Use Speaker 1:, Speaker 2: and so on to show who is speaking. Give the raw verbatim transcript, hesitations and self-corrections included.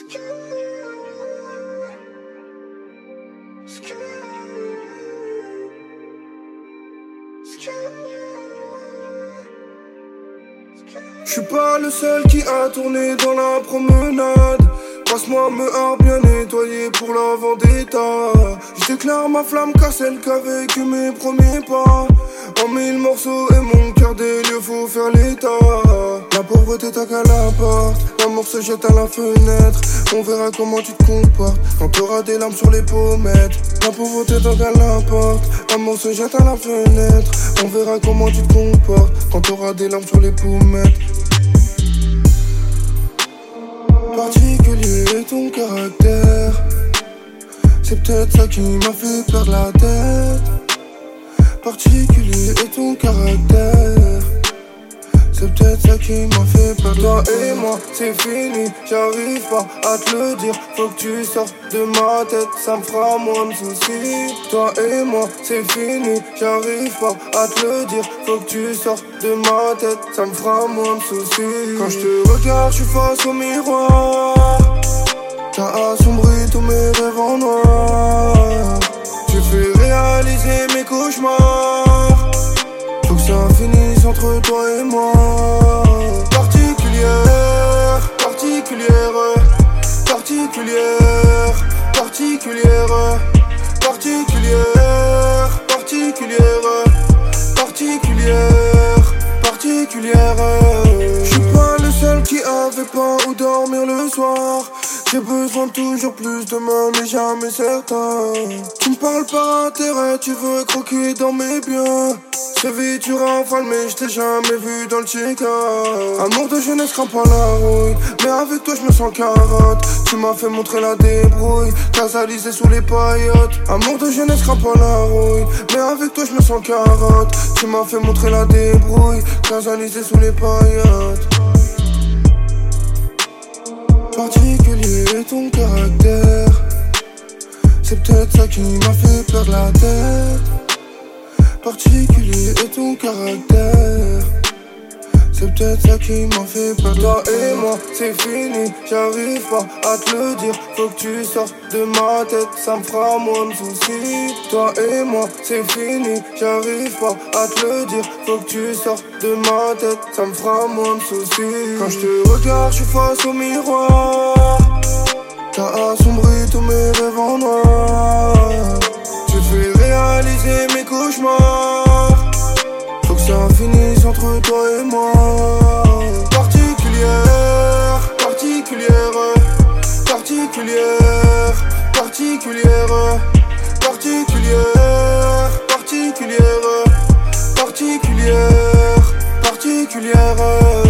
Speaker 1: J'suis pas le seul qui a tourné dans la promenade. Passe-moi me har bien nettoyé pour la vendetta. J'déclare ma flamme car celle qui a vécu mes premiers pas. En mille morceaux et mon cœur des lieux, faut faire l'état. La pauvreté t'a qu'à la porte, l'amour se jette à la fenêtre. On verra comment tu te comportes quand t'auras des larmes sur les pommettes. La pauvreté t'a qu'à la porte, l'amour se jette à la fenêtre. On verra comment tu te comportes quand t'auras des larmes sur les pommettes. Particulier est ton caractère, c'est peut-être ça qui m'a fait perdre la tête. Particulier est ton caractère, c'est peut-être ça qui m'a fait perdre. Toi et moi c'est fini, j'arrive pas à te le dire. Faut que tu sortes de ma tête, ça me fera moins de soucis. Toi et moi c'est fini, j'arrive pas à te le dire. Faut que tu sortes de ma tête, ça me fera moins de soucis. Quand je te regarde, je suis face au miroir. T'as assombri tous mes rêves en noir. Tu fais réaliser mes cauchemars. Faut que ça finisse entre toi et moi. Particulière, particulière, particulière, particulière, particulière, particulière, particulière, particulière. J'suis pas le seul qui avait pas où dormir le soir. J'ai besoin de toujours plus de mains mais jamais certain. Tu me parles par intérêt, tu veux croquer dans mes biens. Je vis tu rafales mais je t'ai jamais vu dans le chica. Amour de jeunesse craint pas la rouille, mais avec toi je me sens carotte. Tu m'as fait montrer la débrouille, casalisé sous les paillotes. Amour de jeunesse craint pas la rouille, mais avec toi je me sens carotte. Tu m'as fait montrer la débrouille, casalisé sous les paillotes. Particulier est ton caractère, c'est peut-être ça qui m'a fait perdre la tête. Particulier est ton caractère, c'est peut-être ça qui m'a fait perdre. Toi et moi c'est fini, j'arrive pas à te le dire. Faut que tu sortes de ma tête, ça me fera moins de soucis. Toi et moi c'est fini, j'arrive pas à te le dire. Faut que tu sortes de ma tête, ça me fera moins de soucis. Quand je te regarde, je suis face au miroir. T'as assombri tous mes rêves en noir. Tu fais réaliser mes cauchemars. Faut que ça finisse entre toi et moi. Particulière, particulière, particulière, particulière, particulière, particulière, particulière, particulière.